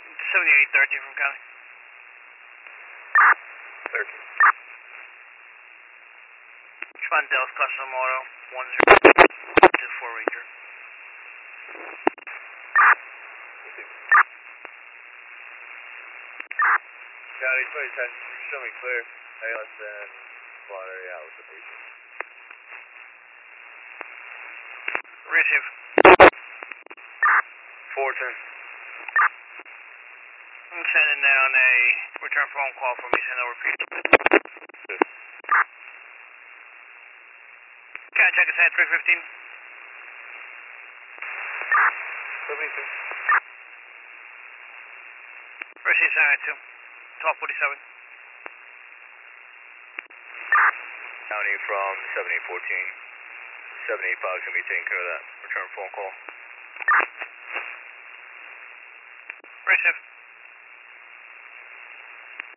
7813 from County. 13. Respond Dallas Custom Auto 1024 Ranger. County 2010, show me clear. ALSN, slot area out with the patient. Receive. 410. I'm sending down a return phone call from me, send no repeat. Can I check us at 315? 72. Receive 72. 1247. County from 7814. 785 is going to be taking care of that return phone call. Receive.